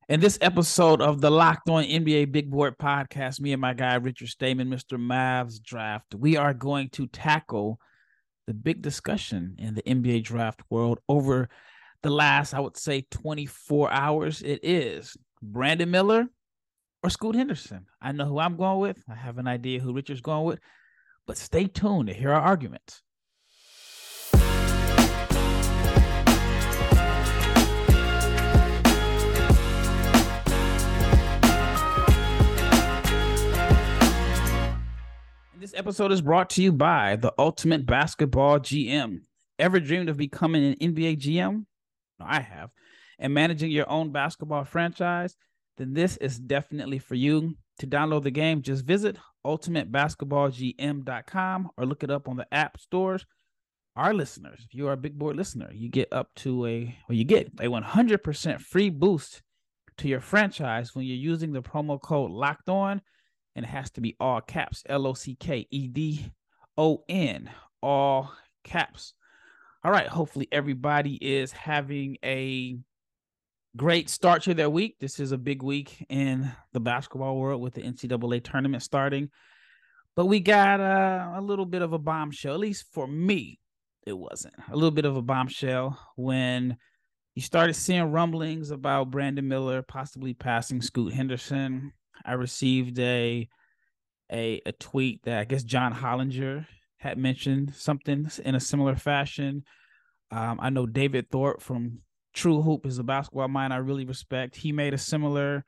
In this episode of the Locked On NBA Big Board podcast, me and my guy Richard Stayman, Mr. Mavs Draft, we are going to tackle the big discussion in the NBA draft world over the last, I would say, 24 hours. It is Brandon Miller or Scoot Henderson. I know who I'm going with. I have an idea who Richard's going with, but stay tuned to hear our arguments. This episode is brought to you by the Ultimate Basketball GM. Ever dreamed of becoming an NBA GM? No, I have. And managing your own basketball franchise? Then this is definitely for you. To download the game, just visit ultimatebasketballgm.com or look it up on the app stores. Our listeners, if you are a Big Board listener, you get a 100% free boost to your franchise when you're using the promo code Locked On. And it has to be all caps, LOCKEDON, all caps. All right, hopefully everybody is having a great start to their week. This is a big week in the basketball world with the NCAA tournament starting. But we got a little bit of a bombshell, at least for me, it wasn't. A little bit of a bombshell when you started seeing rumblings about Brandon Miller possibly passing Scoot Henderson. I received a tweet that I guess John Hollinger had mentioned something in a similar fashion. I know David Thorpe from True Hoop is a basketball mind I really respect. He made a similar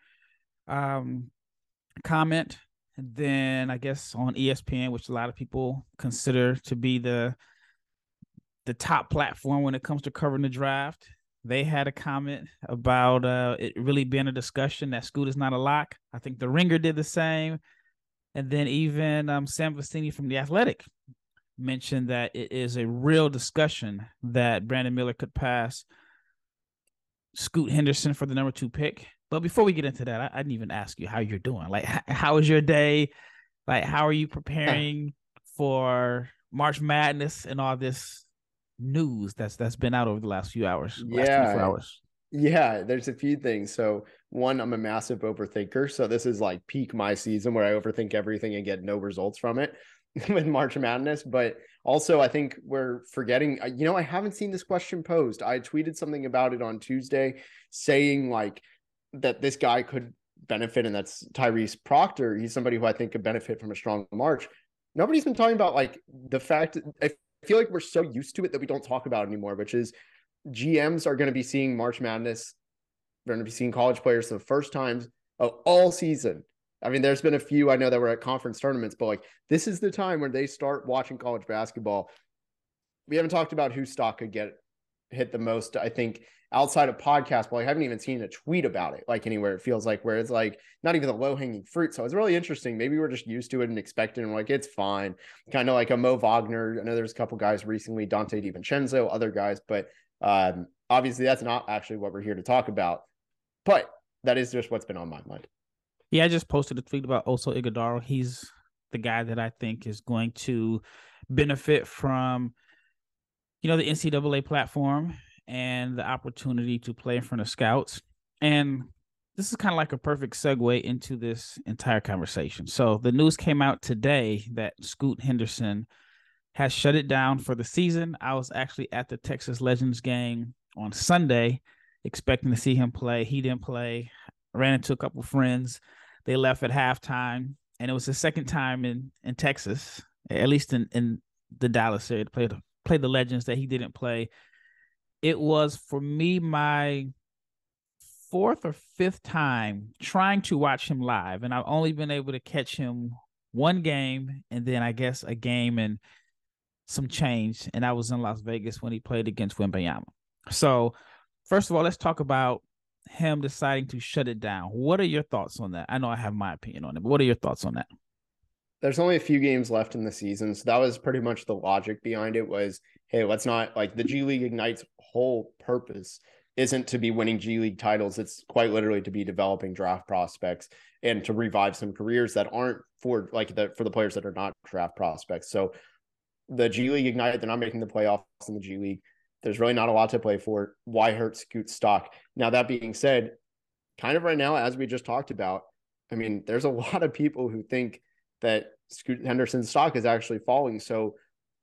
comment. And then I guess on ESPN, which a lot of people consider to be the top platform when it comes to covering the draft, they had a comment about it really being a discussion that Scoot is not a lock. I think The Ringer did the same. And then even Sam Vecenie from The Athletic mentioned that it is a real discussion that Brandon Miller could pass Scoot Henderson for the number 2 pick. But before we get into that, I didn't even ask you how you're doing. Like, how is your day? Like, how are you preparing for March Madness and all this news that's been out over the last few hours, last 24 hours? Yeah, there's a few things. So one, I'm a massive overthinker. So this is like peak my season where I overthink everything and get no results from it with March Madness. But also I think we're forgetting, I haven't seen this question posed. I tweeted something about it on Tuesday saying like that this guy could benefit, and that's Tyrese Proctor. He's somebody who I think could benefit from a strong March. Nobody's been talking about like the fact, I feel like we're so used to it that we don't talk about it anymore, which is GMs are going to be seeing March Madness. They're going to be seeing college players for the first times of all season. I mean, there's been a few I know that were at conference tournaments, but like this is the time when they start watching college basketball. We haven't talked about whose stock could get hit the most. I think outside of podcast, well, I haven't even seen a tweet about it like anywhere. It feels like where it's like not even the low hanging fruit. So it's really interesting. Maybe we're just used to it and expecting like it's fine. Kind of like a Mo Wagner. I know there's a couple guys recently, Dante DiVincenzo, other guys, but obviously that's not actually what we're here to talk about, but that is just what's been on my mind. Yeah, I just posted a tweet about Oso Ighodaro. He's the guy that I think is going to benefit from, the NCAA platform and the opportunity to play in front of scouts. And this is kind of like a perfect segue into this entire conversation. So the news came out today that Scoot Henderson has shut it down for the season. I was actually at the Texas Legends game on Sunday, expecting to see him play. He didn't play. I ran into a couple of friends. They left at halftime, and it was the second time in Texas, at least in the Dallas area, to play the Legends that he didn't play. It was, for me, my 4th or 5th time trying to watch him live, and I've only been able to catch him one game, and then I guess a game and some change, and I was in Las Vegas when he played against Wembanyama. So, first of all, let's talk about him deciding to shut it down. What are your thoughts on that? I know I have my opinion on it, but what are your thoughts on that? There's only a few games left in the season, so that was pretty much the logic behind it was, hey, let's not, like, the G League Ignite's whole purpose isn't to be winning G League titles. It's quite literally to be developing draft prospects and to revive some careers that aren't for the players that are not draft prospects. So the G League Ignite, they're not making the playoffs in the G League. There's really not a lot to play for. Why hurt Scoot's stock? Now, that being said, kind of right now, as we just talked about, I mean, there's a lot of people who think that Scoot Henderson's stock is actually falling. So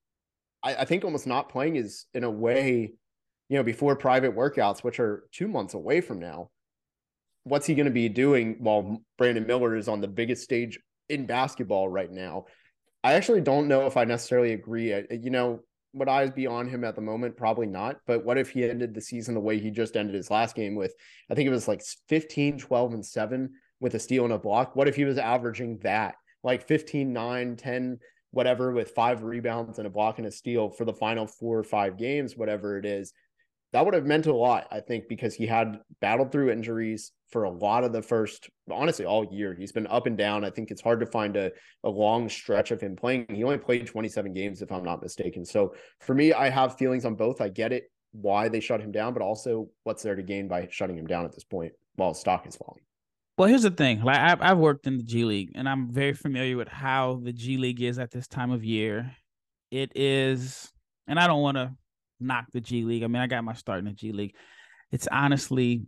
I think almost not playing is, in a way, before private workouts, which are 2 months away from now, what's he going to be doing while Brandon Miller is on the biggest stage in basketball right now? I actually don't know if I necessarily agree. Would I be on him at the moment? Probably not. But what if he ended the season the way he just ended his last game with, I think it was like 15, 12, and 7 with a steal and a block? What if he was averaging that, like 15, 9, 10, whatever, with 5 rebounds and a block and a steal for the final 4 or 5 games, whatever it is? That would have meant a lot, I think, because he had battled through injuries for a lot of the first, honestly, all year. He's been up and down. I think it's hard to find a long stretch of him playing. He only played 27 games, if I'm not mistaken. So for me, I have feelings on both. I get it, why they shut him down, but also what's there to gain by shutting him down at this point while his stock is falling. Well, here's the thing. Like I've worked in the G League, and I'm very familiar with how the G League is at this time of year. It is, and I don't want to knock the G League. I mean, I got my start in the G League. It's honestly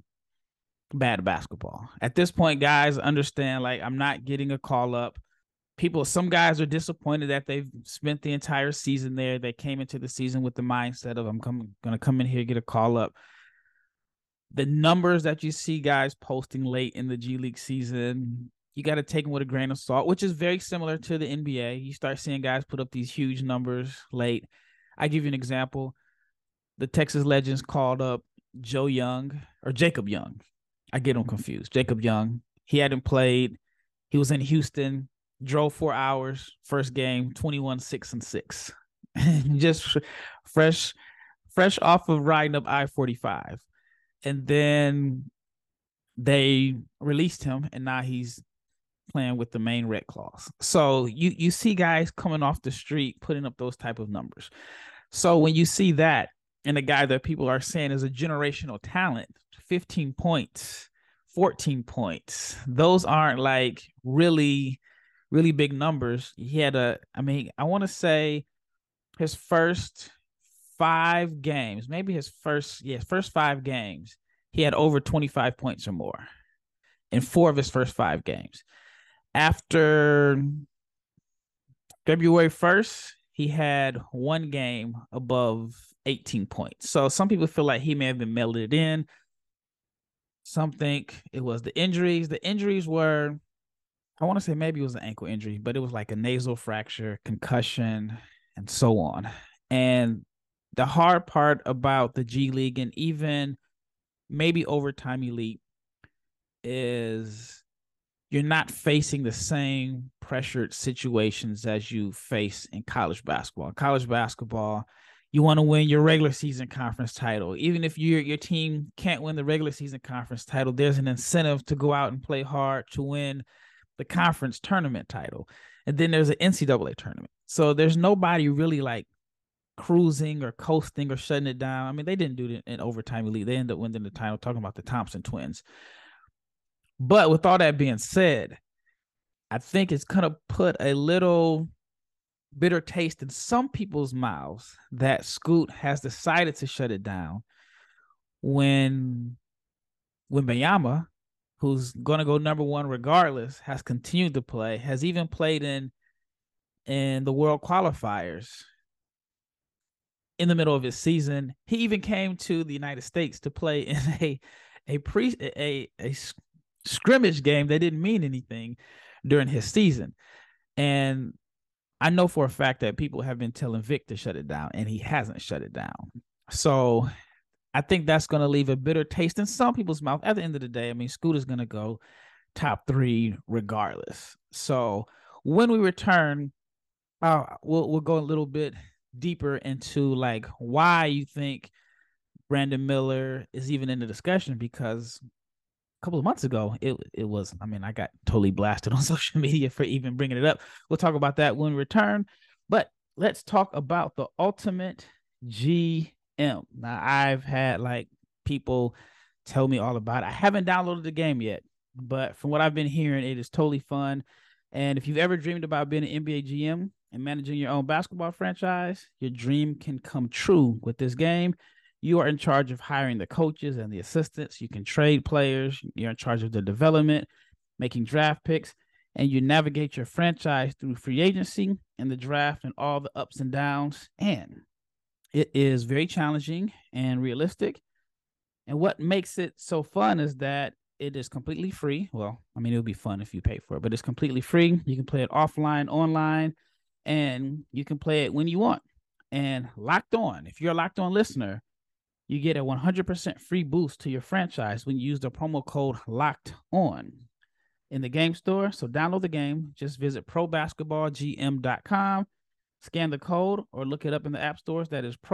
bad basketball. At this point, guys, understand, like, I'm not getting a call up. Some guys are disappointed that they've spent the entire season there. They came into the season with the mindset of, I'm going to come in here, get a call up. The numbers that you see guys posting late in the G League season, you got to take them with a grain of salt, which is very similar to the NBA. You start seeing guys put up these huge numbers late. I give you an example. The Texas Legends called up Jacob Young. I get them confused. Jacob Young. He hadn't played. He was in Houston, drove 4 hours, first game, 21, 6, and 6. Just fresh off of riding up I-45. And then they released him, and now he's playing with the Maine Red Claws. So you see guys coming off the street putting up those type of numbers. So when you see that, and a guy that people are saying is a generational talent, 15 points, 14 points, those aren't like really, really big numbers. He had I want to say his first 5 games, maybe his first 5 games, he had over 25 points or more in 4 of his first 5 games. After February 1st, he had 1 game above 18 points. So some people feel like he may have been melded in. Some think it was the injuries. The injuries were, I want to say maybe it was an ankle injury, but it was like a nasal fracture, concussion, and so on. And the hard part about the G League, and even maybe Overtime Elite, is you're not facing the same pressured situations as you face in college basketball. In college basketball, you want to win your regular season conference title. Even if your team can't win the regular season conference title, there's an incentive to go out and play hard to win the conference tournament title. And then there's an NCAA tournament. So there's nobody really like cruising or coasting or shutting it down. I mean, they didn't do it in Overtime Elite. They ended up winning the title, talking about the Thompson twins. But with all that being said, I think it's going to put a little bitter taste in some people's mouths that Scoot has decided to shut it down when Wembanyama, who's going to go number 1 regardless, has continued to play, has even played in the world qualifiers in the middle of his season. He even came to the United States to play in a scrimmage game that didn't mean anything during his season. And I know for a fact that people have been telling Vic to shut it down, and he hasn't shut it down. So I think that's going to leave a bitter taste in some people's mouth. At the end of the day, I mean, Scoot is going to go top 3 regardless. So when we return, we'll go a little bit deeper into like why you think Brandon Miller is even in the discussion, because couple of months ago, it was, I mean, I got totally blasted on social media for even bringing it up. We'll talk about that when we return, but let's talk about the Ultimate GM. Now, I've had like people tell me all about it. I haven't downloaded the game yet, but from what I've been hearing, it is totally fun. And if you've ever dreamed about being an NBA GM and managing your own basketball franchise, your dream can come true with this game. You are in charge of hiring the coaches and the assistants. You can trade players. You're in charge of the development, making draft picks, and you navigate your franchise through free agency and the draft and all the ups and downs. And it is very challenging and realistic. And what makes it so fun is that it is completely free. Well, I mean, it would be fun if you pay for it, but it's completely free. You can play it offline, online, and you can play it when you want. And Locked On, if you're a Locked On listener, you get a 100% free boost to your franchise when you use the promo code Locked On in the game store. So download the game. Just visit probasketballgm.com, scan the code, or look it up in the app stores. That is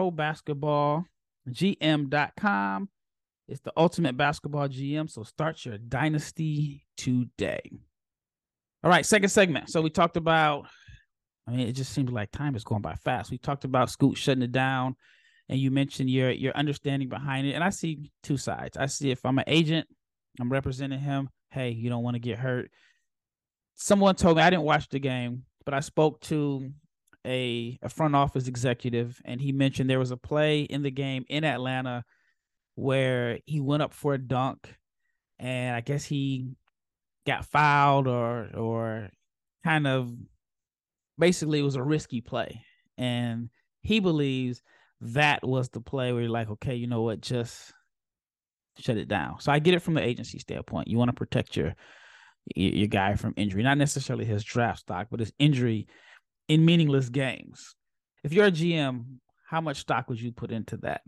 probasketballgm.com. It's the ultimate basketball GM. So start your dynasty today. All right, second segment. So we talked about, I mean, it just seems like time is going by fast. We talked about Scoot shutting it down, and you mentioned your understanding behind it. And I see two sides. I see if I'm an agent, I'm representing him. Hey, you don't want to get hurt. Someone told me, I didn't watch the game, but I spoke to a front office executive, and he mentioned there was a play in the game in Atlanta where he went up for a dunk, and I guess he got fouled or kind of basically it was a risky play. And he believes that was the play where you're like, okay, you know what, just shut it down. So I get it from the agency standpoint. You want to protect your guy from injury, not necessarily his draft stock, but his injury in meaningless games. If you're a GM, how much stock would you put into that?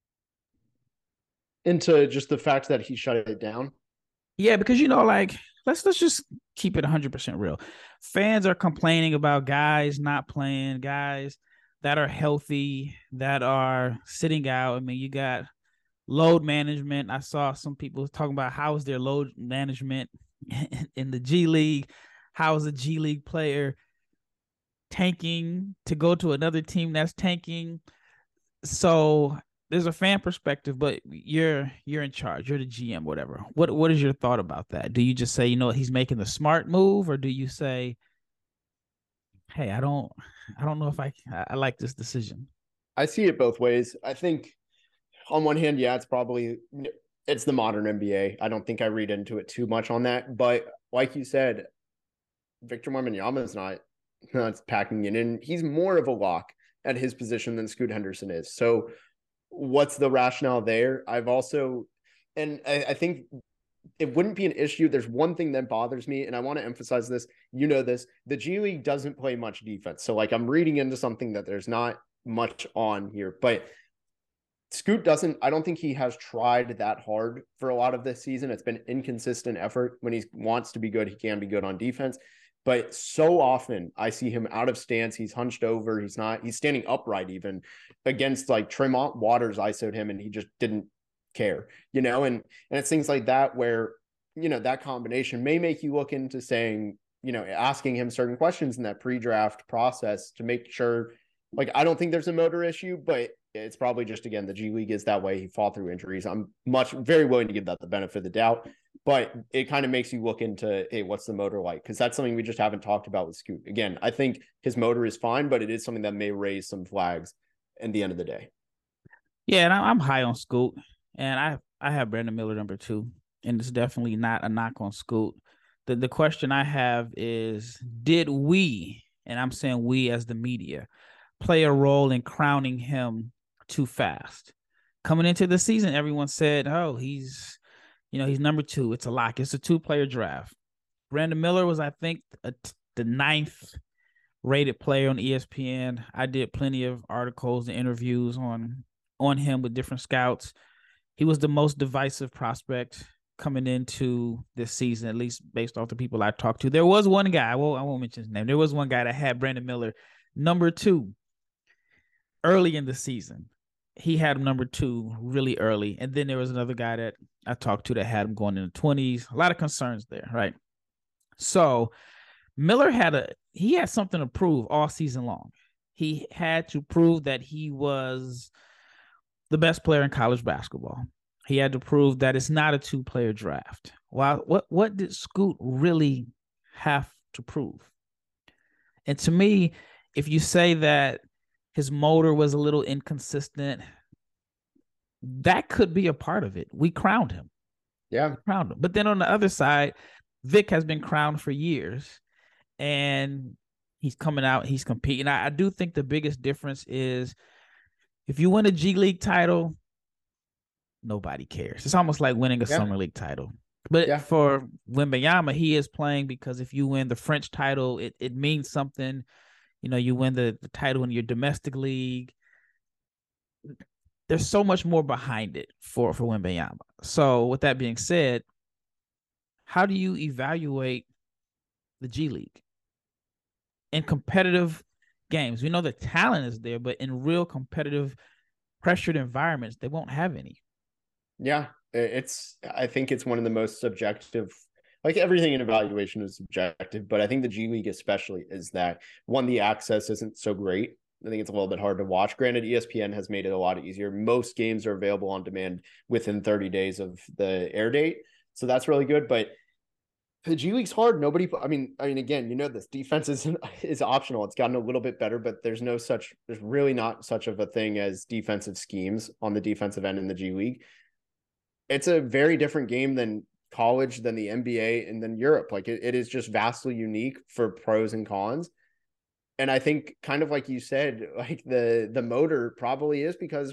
Into just the fact that he shut it down? Yeah, because like let's just keep it 100% real. Fans are complaining about guys not playing, guys that are healthy, that are sitting out. I mean, you got load management. I saw some people talking about how is their load management in the G League. How is a G League player tanking to go to another team that's tanking? So there's a fan perspective, but you're in charge. You're the GM, whatever. What is your thought about that? Do you just say, he's making the smart move, or do you say, hey, I don't know if I like this decision? I see it both ways. I think on one hand, yeah, it's the modern NBA. I don't think I read into it too much on that. But like you said, Victor Wembanyama is not packing it in. He's more of a lock at his position than Scoot Henderson is. So what's the rationale there? I think it wouldn't be an issue. There's one thing that bothers me, and I want to emphasize this. This. The G League doesn't play much defense. So I'm reading into something that there's not much on here. But Scoot I don't think he has tried that hard for a lot of this season. It's been inconsistent effort. When he wants to be good, he can be good on defense. But so often I see him out of stance. He's hunched over. He's standing upright even against Tremont Waters ISO'd him and he just didn't care, and it's things like that where, that combination may make you look into saying, asking him certain questions in that pre-draft process to make sure, I don't think there's a motor issue, but it's probably just, again, the G League is that way. He fought through injuries. I'm very willing to give that the benefit of the doubt, but it kind of makes you look into, hey, what's the motor like? Because that's something we just haven't talked about with Scoot. Again, I think his motor is fine, but it is something that may raise some flags at the end of the day. Yeah, and I'm high on Scoot, and I have Brandon Miller number 2, and it's definitely not a knock on Scoot. The question I have is, did we, and I'm saying we as the media, play a role in crowning him too fast? Coming into the season, everyone said, oh, he's number 2. It's a lock. It's a 2-player draft. Brandon Miller was, I think, the 9th rated player on ESPN. I did plenty of articles and interviews on him with different scouts. He was the most divisive prospect coming into this season, at least based off the people I talked to. There was one guy, I won't mention his name. There was one guy that had Brandon Miller number 2 early in the season. He had him number 2 really early. And then there was another guy that I talked to that had him going in the 20s. A lot of concerns there, right? So Miller had something to prove all season long. He had to prove that he was the best player in college basketball. He had to prove that it's not a 2-player draft. Well, what did Scoot really have to prove? And to me, if you say that his motor was a little inconsistent, That could be a part of it. We crowned him. Yeah. We crowned him. But then on the other side, Vic has been crowned for years, and he's coming out, he's competing. I do think the biggest difference is if you win a G League title, nobody cares. It's almost like winning a Yeah. Summer League title. But Yeah. for Wembanyama, he is playing because if you win the French title, it means something. You know, you win the title in your domestic league. There's so much more behind it for Wembanyama. So with that being said, how do you evaluate the G League in competitive games? We know the talent is there, but in real competitive, pressured environments, they won't have any. Yeah, I think it's one of the most subjective, like everything in evaluation is subjective, but I think the G League especially is that one, the access isn't so great. I think it's a little bit hard to watch. Granted, ESPN has made it a lot easier. Most games are available on demand within 30 days of the air date. So that's really good. But the G League's hard. Again, this defense is optional. It's gotten a little bit better, but there's really not such of a thing as defensive schemes on the defensive end in the G League. It's a very different game than college, than the NBA, and then Europe. Like it is just vastly unique for pros and cons. And I think, kind of like you said, like the motor probably is because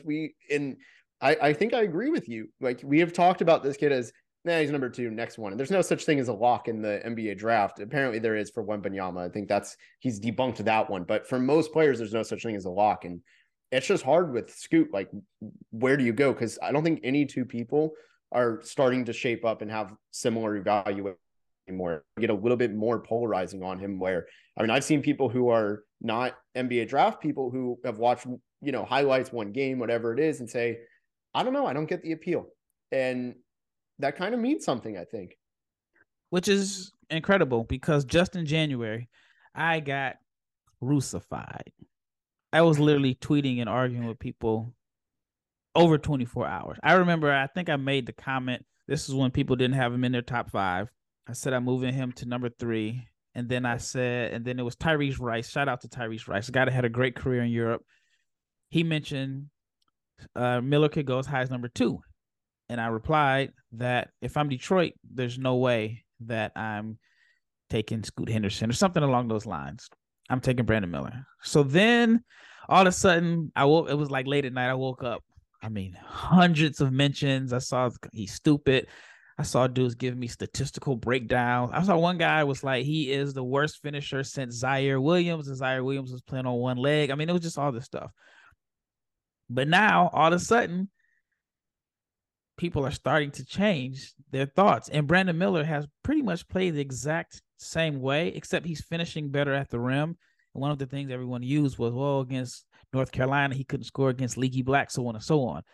I think I agree with you. Like we have talked about this kid as, he's number 2, next one. And there's no such thing as a lock in the NBA draft. Apparently there is for Wembanyama. I think he's debunked that one. But for most players, there's no such thing as a lock. And it's just hard with Scoot. Like, where do you go? Because I don't think any two people are starting to shape up and have similar evaluation anymore. Get a little bit more polarizing on him where, I've seen people who are not NBA draft people who have watched, highlights, one game, whatever it is, and say, I don't know, I don't get the appeal. And that kind of means something, I think. Which is incredible because just in January, I got crucified. I was literally tweeting and arguing with people over 24 hours. I remember, I think I made the comment. This is when people didn't have him in their top 5. I said I'm moving him to number 3. And then it was Tyrese Rice. Shout out to Tyrese Rice. A guy that had a great career in Europe. He mentioned Miller could go as high as number 2. And I replied that if I'm Detroit, there's no way that I'm taking Scoot Henderson or something along those lines. I'm taking Brandon Miller. So then all of a sudden, it was like late at night. I woke up. Hundreds of mentions. I saw he's stupid. I saw dudes giving me statistical breakdowns. I saw one guy was like, he is the worst finisher since Zaire Williams, and Zaire Williams was playing on one leg. It was just all this stuff. But now, all of a sudden, people are starting to change their thoughts. And Brandon Miller has pretty much played the exact same way, except he's finishing better at the rim. And one of the things everyone used was, against North Carolina, he couldn't score against Leaky Black, so on and so on.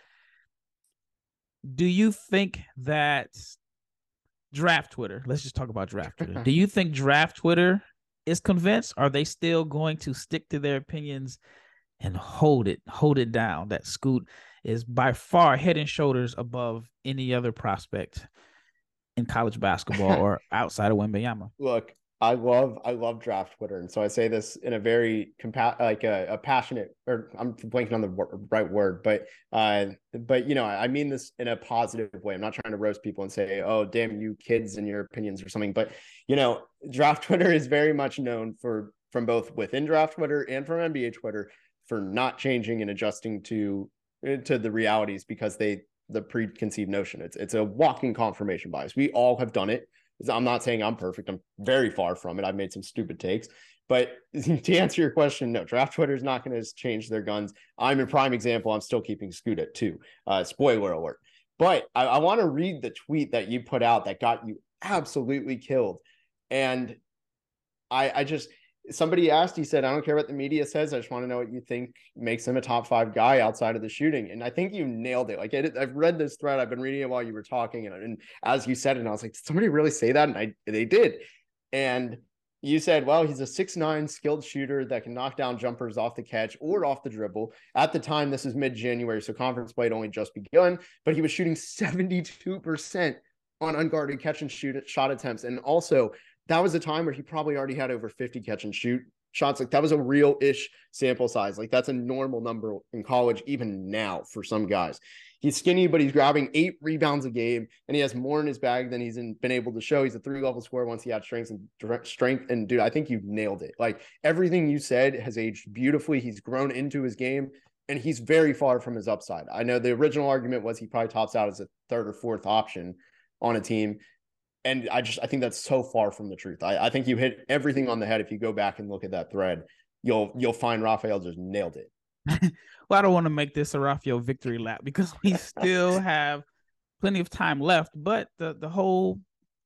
Do you think that Draft Twitter, let's just talk about Draft Twitter. Do you think Draft Twitter is convinced? Are they still going to stick to their opinions and hold it down that Scoot is by far head and shoulders above any other prospect in college basketball or outside of Wembanyama? Look, I love Draft Twitter, and so I say this in a very a passionate, or I'm blanking on the right word, but I mean this in a positive way. I'm not trying to roast people and say, oh, damn you kids and your opinions or something, but Draft Twitter is very much known from both within Draft Twitter and from NBA Twitter for not changing and adjusting to the realities because the preconceived notion. It's a walking confirmation bias. We all have done it. I'm not saying I'm perfect. I'm very far from it. I've made some stupid takes. But to answer your question, no, Draft Twitter is not going to change their guns. I'm a prime example. I'm still keeping Scoot at 2. Spoiler alert. But I want to read the tweet that you put out that got you absolutely killed. And somebody asked, he said, I don't care what the media says. I just want to know what you think makes him a top 5 guy outside of the shooting. And I think you nailed it. Like I've read this thread. I've been reading it while you were talking. And as you said it, and I was like, did somebody really say that? And they did. And you said, well, he's a 6'9" skilled shooter that can knock down jumpers off the catch or off the dribble. At the time, this is mid-January, so conference play had only just begun, but he was shooting 72% on unguarded catch and shoot shot attempts. And also, that was a time where he probably already had over 50 catch and shoot shots. Like that was a real-ish sample size. Like that's a normal number in college, even now for some guys. He's skinny, but he's grabbing 8 rebounds a game, and he has more in his bag than he's been able to show. He's a 3-level scorer once he had strength. And dude, I think you've nailed it. Like everything you said has aged beautifully. He's grown into his game, and he's very far from his upside. I know the original argument was he probably tops out as a 3rd or 4th option on a team. And I think that's so far from the truth. I think you hit everything on the head. If you go back and look at that thread, you'll find Raphael just nailed it. Well, I don't want to make this a Raphael victory lap because we still have plenty of time left. But the whole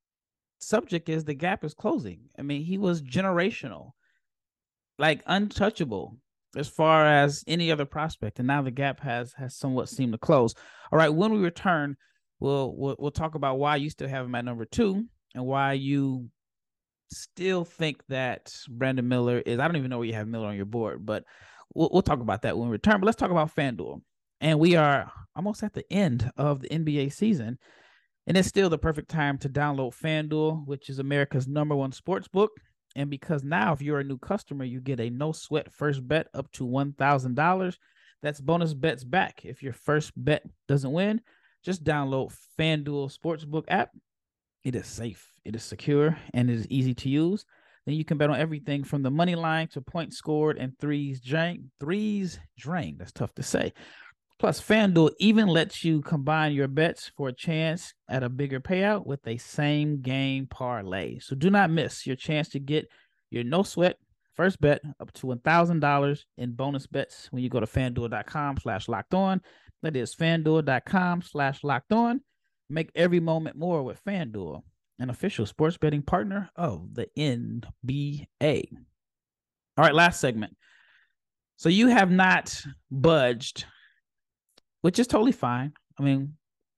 subject is the gap is closing. I mean, he was generational, like untouchable as far as any other prospect, and now the gap has somewhat seemed to close. All right, when we return, we'll talk about why you still have him at number 2 and why you still think that Brandon Miller is. I don't even know where you have Miller on your board, but we'll talk about that when we return. But let's talk about FanDuel. And we are almost at the end of the NBA season, and it's still the perfect time to download FanDuel, which is America's #1 sports book. And because now, if you're a new customer, you get a no sweat first bet up to $1,000. That's bonus bets back. If your first bet doesn't win, just download FanDuel Sportsbook app. It is safe, it is secure, and it is easy to use. Then you can bet on everything from the money line to points scored and threes drained. That's tough to say. Plus, FanDuel even lets you combine your bets for a chance at a bigger payout with a same game parlay. So do not miss your chance to get your no sweat first bet up to $1,000 in bonus bets when you go to FanDuel.com/locked-on. That is FanDuel.com/locked-on. Make every moment more with FanDuel, an official sports betting partner of the NBA. All right, last segment. So you have not budged, which is totally fine. I mean,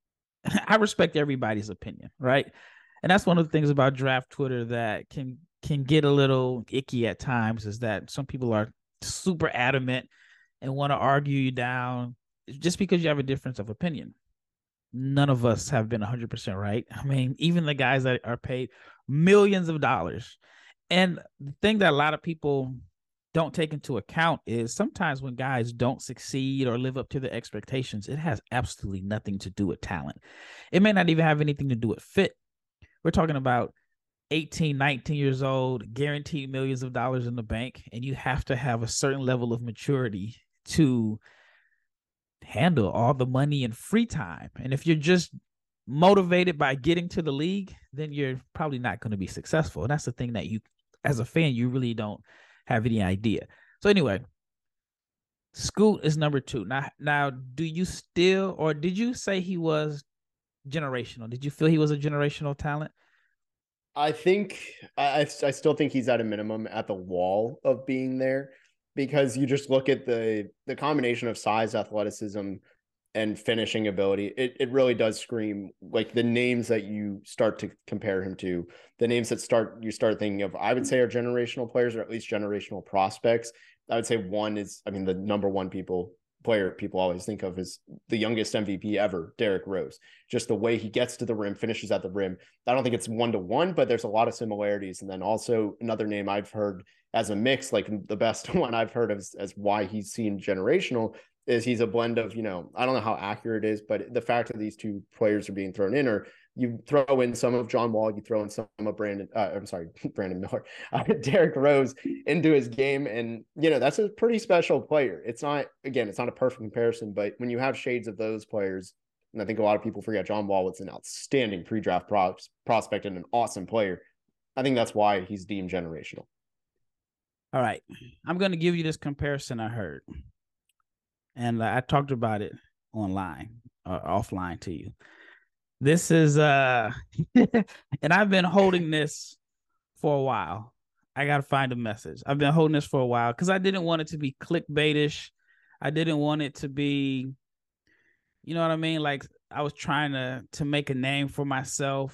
I respect everybody's opinion, right? And that's one of the things about draft Twitter that can get a little icky at times, is that some people are super adamant and want to argue you down just because you have a difference of opinion. None of us have been 100% right. I mean, even the guys that are paid millions of dollars. And the thing that a lot of people don't take into account is sometimes when guys don't succeed or live up to the expectations, it has absolutely nothing to do with talent. It may not even have anything to do with fit. We're talking about 18, 19 years old, guaranteed millions of dollars in the bank, and you have to have a certain level of maturity to handle all the money and free time. And if you're just motivated by getting to the league, then you're probably not going to be successful. And that's the thing that you, as a fan, you really don't have any idea. So anyway, Scoot is number 2. Now, do you still, or did you say he was generational? Did you feel he was a generational talent? I think I still think he's at a minimum at the wall of being there, because you just look at the combination of size, athleticism, and finishing ability. It really does scream, like the names that you start to compare him to, the names that you start thinking of, I would say, are generational players, or at least generational prospects. I would say one is, I mean, the number one player people always think of is the youngest MVP ever, Derrick Rose. Just the way he gets to the rim, finishes at the rim. I don't think it's 1-to-1, but there's a lot of similarities. And then also another name I've heard as a mix, like the best one I've heard of as why he's seen generational, is he's a blend of, I don't know how accurate it is, but the fact that these two players are being thrown in, or you throw in some of John Wall, you throw in some of Brandon Miller, Derrick Rose into his game. And, that's a pretty special player. It's not a perfect comparison, but when you have shades of those players, and I think a lot of people forget John Wall was an outstanding pre-draft prospect and an awesome player, I think that's why he's deemed generational. All right. I'm going to give you this comparison I heard. And I talked about it online or offline to you. This is and I've been holding this for a while. I got to find a message. I've been holding this for a while because I didn't want it to be clickbaitish. I didn't want it to be, you know what I mean? Like I was trying to make a name for myself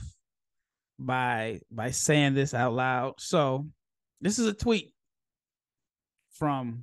by saying this out loud. So this is a tweet from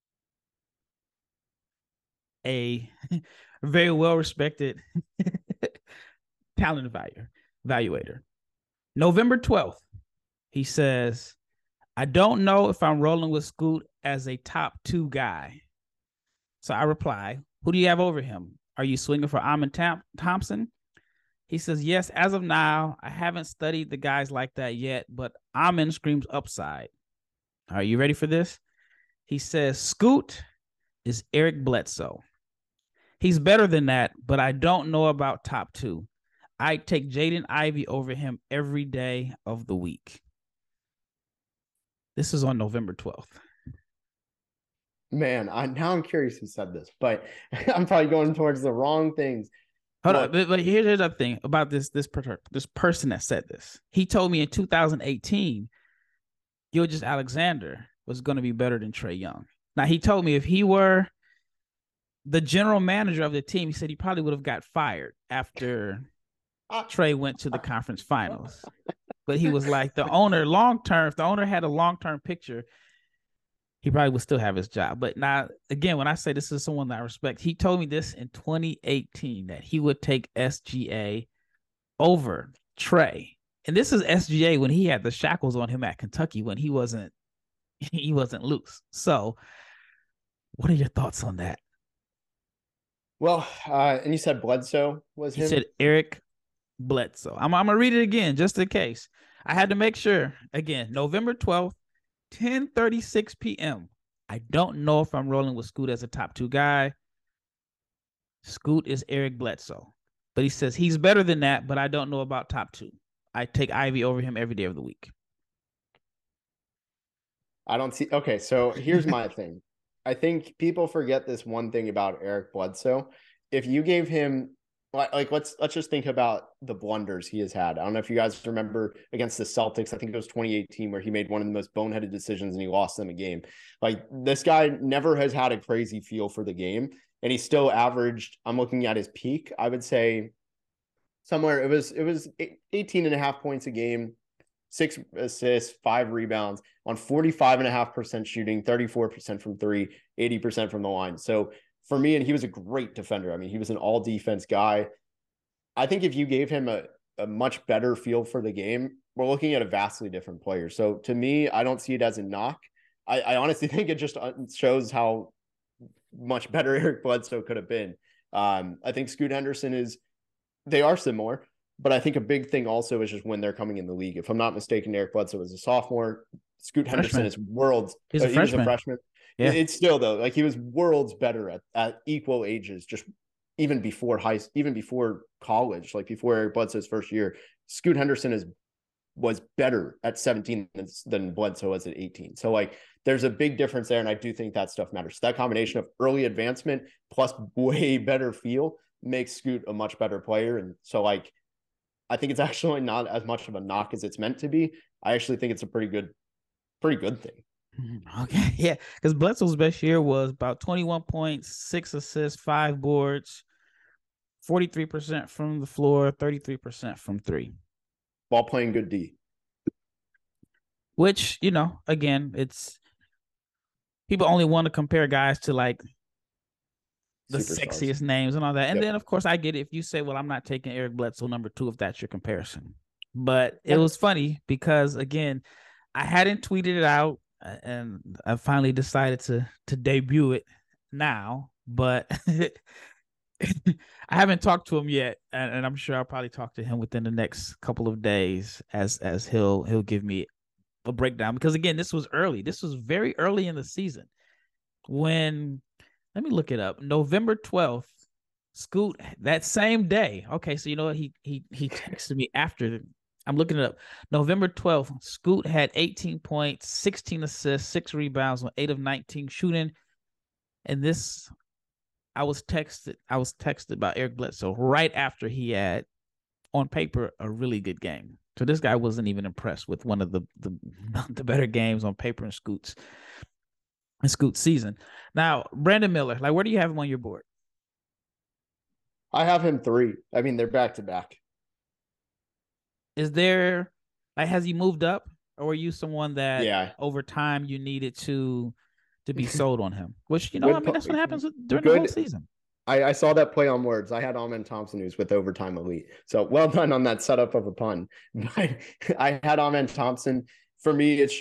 a very well-respected talent evaluator. November 12th, he says, I don't know if I'm rolling with Scoot as a top 2 guy. So I reply, who do you have over him? Are you swinging for Amon Thompson? He says, yes, as of now, I haven't studied the guys like that yet, but Amon screams upside. Are you ready for this? He says, Scoot is Eric Bledsoe. He's better than that, but I don't know about top two. I'd take Jaden Ivey over him every day of the week. This is on November 12th. Man, now I'm curious who said this, but I'm probably going towards the wrong things. Hold on, but here's the thing about this person that said this. He told me in 2018, Gilgeous-Alexander was going to be better than Trae Young. Now, he told me if he were the general manager of the team, he said he probably would have got fired after Trae went to the conference finals. But he was like, the owner, long-term, if the owner had a long-term picture, he probably would still have his job. But now, again, when I say this is someone that I respect, he told me this in 2018 that he would take SGA over Trae. And this is SGA when he had the shackles on him at Kentucky when he wasn't loose. So what are your thoughts on that? Well, and you said Bledsoe was him? You said Eric Bledsoe. I'm going to read it again just in case. I had to make sure. Again, November 12th, 10:36 p.m. I don't know if I'm rolling with Scoot as a top two guy. Scoot is Eric Bledsoe. But he says he's better than that, but I don't know about top two. I take Ivy over him every day of the week. I don't see. Okay, so here's my thing. I think people forget this one thing about Eric Bledsoe. If you gave him let's just think about the blunders he has had. I don't know if you guys remember against the Celtics. I think it was 2018 where he made one of the most boneheaded decisions and he lost them a game. Like, this guy never has had a crazy feel for the game, and he still averaged, I'm looking at his peak, I would say somewhere it was 18 and a half points a game, 6 assists, 5 rebounds on 45.5% shooting, 34% from three, 80% from the line. So for me, and he was a great defender. I mean, he was an all defense guy. I think if you gave him a much better feel for the game, we're looking at a vastly different player. So to me, I don't see it as a knock. I honestly think it just shows how much better Eric Bledsoe could have been. I think Scoot Henderson they are similar, but I think a big thing also is just when they're coming in the league. If I'm not mistaken, Eric Bledsoe is a sophomore. Scoot Henderson is worlds. He was a freshman. Yeah. It's still, though, like, he was worlds better at equal ages, just even before college, like before Eric Bledsoe's first year. Scoot Henderson was better at 17 than Bledsoe was at 18. So, like, there's a big difference there, and I do think that stuff matters. So that combination of early advancement plus way better feel makes Scoot a much better player. And so, like, I think it's actually not as much of a knock as it's meant to be. I actually think it's a pretty good thing. Okay, yeah, because Bledsoe's best year was about 21 points, 6 assists, 5 boards, 43% from the floor, 33% from three. While playing good D. Which, again, it's people only want to compare guys to, like, the Superstars. Sexiest names and all that. And then, of course, I get it if you say, well, I'm not taking Eric Bledsoe number 2 if that's your comparison. But it was funny because, again, I hadn't tweeted it out, and I finally decided to debut it now, but I haven't talked to him yet, and I'm sure I'll probably talk to him within the next couple of days as he'll give me a breakdown, because, again, this was early. This was very early in the season when, let me look it up, November 12th, Scoot, that same day. Okay, so you know what? He texted me after. I'm looking it up. November 12th, Scoot had 18 points, 16 assists, 6 rebounds on 8 of 19 shooting. And this, I was texted by Eric Bledsoe right after he had, on paper, a really good game. So this guy wasn't even impressed with one of the better games on paper in Scoot's season. Now, Brandon Miller, like, where do you have him on your board? I have him 3. I mean, they're back to back. Is there, like, has he moved up, or were you someone that over time you needed to be sold on him? Which, that's what happens during the whole season. I saw that play on words. I had Amen Thompson, who's with Overtime Elite. So well done on that setup of a pun. But I had Amen Thompson. For me, it's just,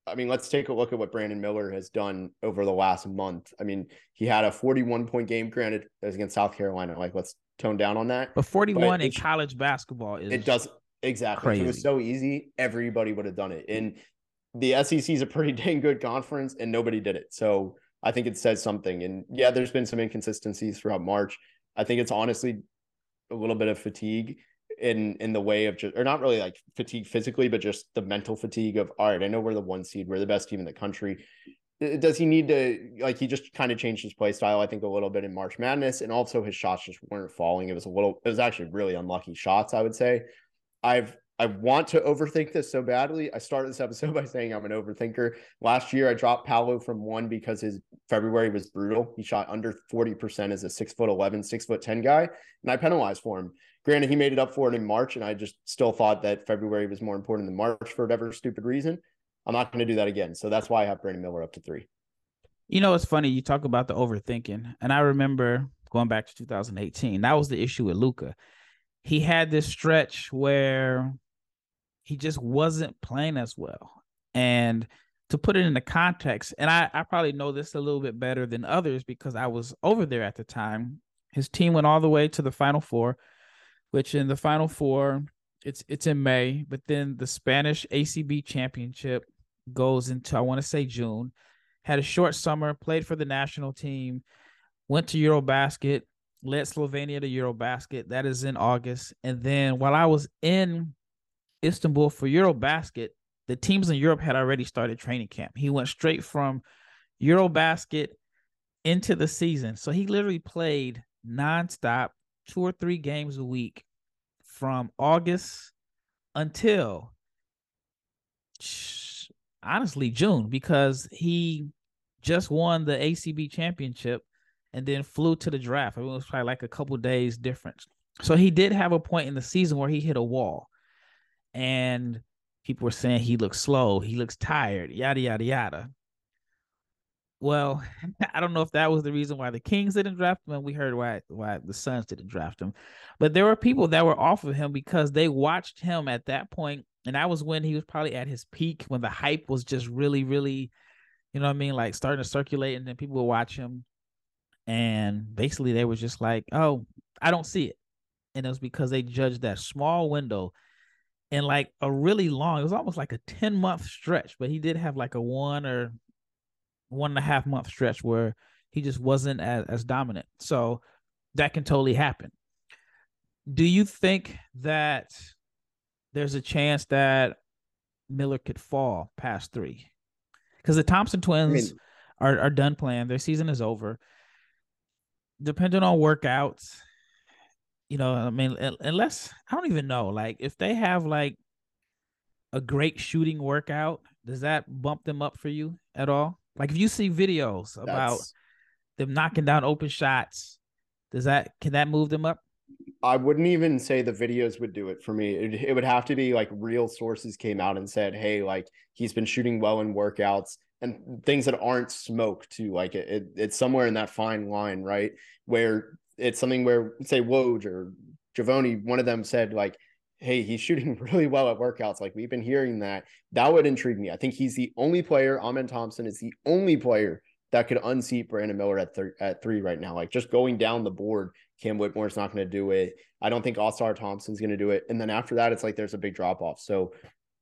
I mean, let's take a look at what Brandon Miller has done over the last month. I mean, he had a 41-point game, granted, it was against South Carolina. Like, let's tone down on that. But 41 But in college basketball it is does exactly. If it was crazy. so easy, everybody would have done it. And the SEC is a pretty dang good conference, and nobody did it. So I think it says something. And yeah, there's been some inconsistencies throughout March. I think it's honestly a little bit of fatigue in the way of just, or not really like fatigue physically, but just the mental fatigue of, all right, I know we're the 1 seed, we're the best team in the country. Does he need to, like, he just kind of changed his play style, I think, a little bit in March Madness, and also his shots just weren't falling. It was actually really unlucky shots, I would say. I want to overthink this so badly. I started this episode by saying I'm an overthinker. Last year, I dropped Paolo from 1 because his February was brutal. He shot under 40% as a 6'11", 6'10" guy, and I penalized for him. Granted, he made it up for it in March, and I just still thought that February was more important than March for whatever stupid reason. I'm not going to do that again. So that's why I have Brandon Miller up to 3. You know, it's funny. You talk about the overthinking. And I remember going back to 2018. That was the issue with Luka. He had this stretch where he just wasn't playing as well. And to put it into context, and I probably know this a little bit better than others because I was over there at the time. His team went all the way to the Final Four, which in the Final Four, it's in May, but then the Spanish ACB championship goes into, I want to say, June. Had a short summer, played for the national team, went to Eurobasket, led Slovenia to Eurobasket. That is in August. And then while I was in Istanbul for Eurobasket, the teams in Europe had already started training camp. He went straight from Eurobasket into the season. So he literally played nonstop, 2 or 3 games a week from August until honestly June, because he just won the ACB championship and then flew to the draft. It was probably like a couple days difference. So he did have a point in the season where he hit a wall, and people were saying he looks slow, he looks tired, yada yada yada. Well, I don't know if that was the reason why the Kings didn't draft him, and we heard why the Suns didn't draft him. But there were people that were off of him because they watched him at that point, and that was when he was probably at his peak, when the hype was just really, really, you know what I mean, like starting to circulate, and then people would watch him, and basically they were just like, "Oh, I don't see it," and it was because they judged that small window in like a really long. It was almost like a 10-month stretch, but he did have like a 1.5 month stretch where he just wasn't as dominant. So that can totally happen. Do you think that there's a chance that Miller could fall past 3? Because the Thompson I twins mean, are done playing. Their season is over. Depending on workouts, you know, I mean, unless I don't even know, like if they have like a great shooting workout, does that bump them up for you at all? Like if you see videos about that's them knocking down open shots, can that move them up? I wouldn't even say the videos would do it for me. It would have to be like real sources came out and said, hey, like he's been shooting well in workouts and things that aren't smoke too. Like it's somewhere in that fine line, right? Where it's something where, say, Woj or Javoni, one of them said like, hey, he's shooting really well at workouts. Like we've been hearing that. That would intrigue me. I think he's the only player, Amen Thompson is the only player that could unseat Brandon Miller at 3 right now. Like just going down the board, Cam Whitmore's not going to do it. I don't think Ausar Thompson's going to do it. And then after that, it's like there's a big drop off. So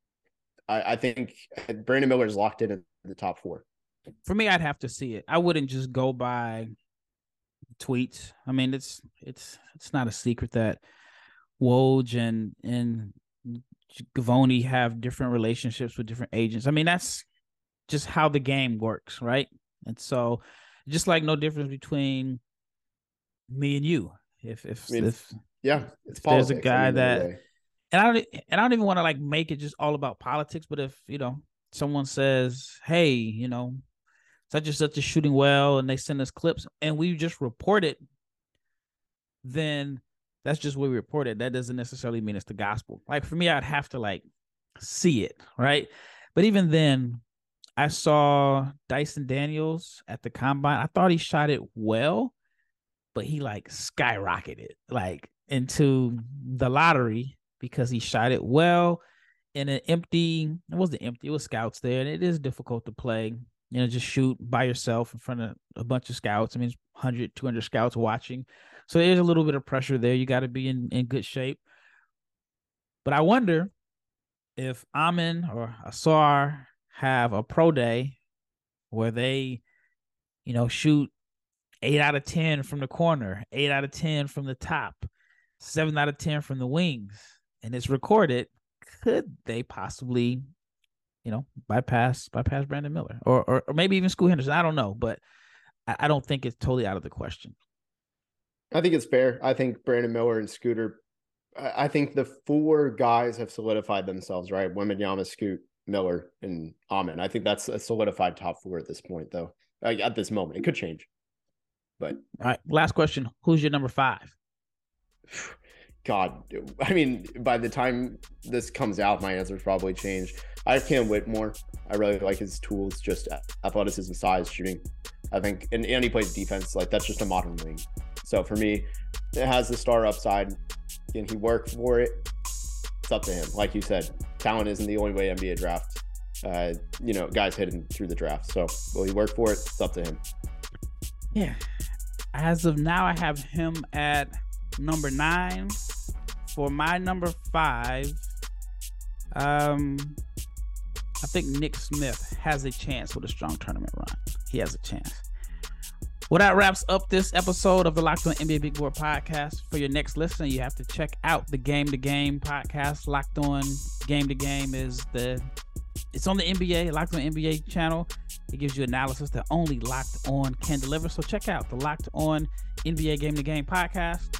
I think Brandon Miller's locked in the top 4. For me, I'd have to see it. I wouldn't just go by tweets. I mean, it's not a secret that Woj and Gavoni have different relationships with different agents. I mean, that's just how the game works, right? And so, just like no difference between me and you. I mean, yeah, it's if there's a politics. guy that, way. and I don't even want to like make it just all about politics, but if someone says, hey, such and such is shooting well, and they send us clips, and we just report it, then that's just what we reported. That doesn't necessarily mean it's the gospel. Like for me, I'd have to like see it, right? But even then, I saw Dyson Daniels at the combine. I thought he shot it well, but he like skyrocketed like into the lottery because he shot it well in an empty, it wasn't empty, it was scouts there, and it is difficult to play, just shoot by yourself in front of a bunch of scouts. I mean, 100, 200 scouts watching. So there's a little bit of pressure there. You got to be in good shape. But I wonder if Amen or Ausar have a pro day where they, shoot 8 out of 10 from the corner, 8 out of 10 from the top, 7 out of 10 from the wings, and it's recorded. Could they possibly, bypass Brandon Miller or maybe even Scoot Henderson? I don't know, but I don't think it's totally out of the question. I think it's fair. I think Brandon Miller and Scooter, I think the 4 guys have solidified themselves, right? Wembanyama, Scoot, Miller, and Amen. I think that's a solidified top 4 at this point, though. At this moment, it could change. But all right, last question: who's your number 5? God, I mean, by the time this comes out, my answer's probably changed. I have Cam Whitmore. I really like his tools, just athleticism, size, shooting. I think, and he plays defense. Like, that's just a modern wing. So for me, it has the star upside. Can he work for it? It's up to him. Like you said, talent isn't the only way NBA draft. Guys hidden through the draft. So will he work for it? It's up to him. Yeah. As of now, I have him at number 9. For my number 5, I think Nick Smith has a chance with a strong tournament run. He has a chance. Well, that wraps up this episode of the Locked On NBA Big Board podcast. For your next listen, you have to check out the Game to Game podcast. Locked On Game to Game it's on the NBA, Locked On NBA channel. It gives you analysis that only Locked On can deliver. So check out the Locked On NBA Game to Game podcast.